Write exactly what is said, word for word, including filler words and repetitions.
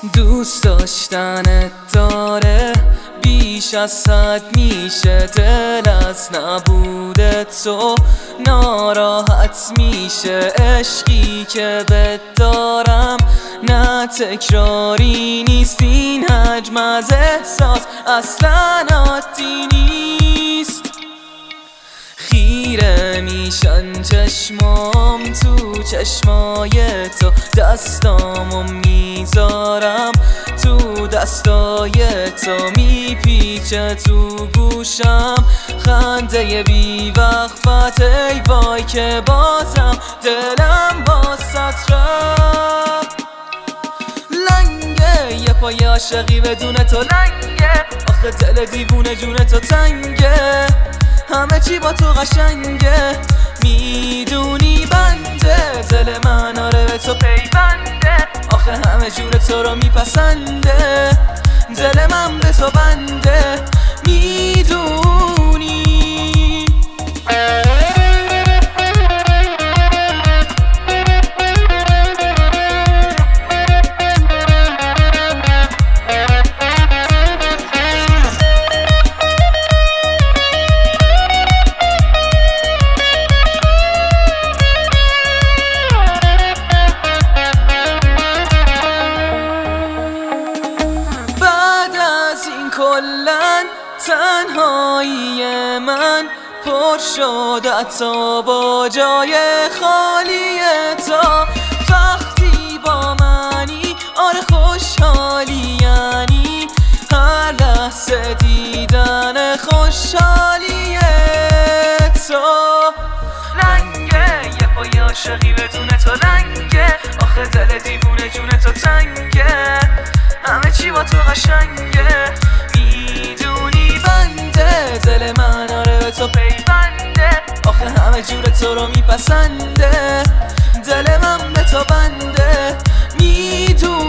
دوست داشتنت داره بیش از حد میشه، دل از نبود تو ناراحت میشه. عشقی که بهت دارم نه تکراری نیست، این حجم از احساس اصلا عادی نیست. خیره میشن چشمام تو چشمای تو، دستامو میذارم تو دستای تو، میپیچه تو گوشم خنده بی وقفت. ای وای که بازم دلم باست رفت. لنگه یه پای عاشقی بدون تو لنگه، آخه دل دیوونه جون تو تنگه، همه چی با تو قشنگه. میدونی بنده دل من آره به تو پیونده، آخه همه جور تو رو میپسنده، دل من به تو بنده. میدونی کلن تنهایی من پر شد حتی با جای خالی تو. وقتی با منی آره خوشحالی، یعنی هر لحظه دیدن خوشحالی تو. لنگه یه پای عاشقی بدون تو لنگه، آخه دل دیوونه جون تو تنگه، همه چی با تو قشنگه. میدونی بنده دل من آره به تو پیونده، آخه همه جور تو رو میپسنده، دل من به تو بنده. میدونی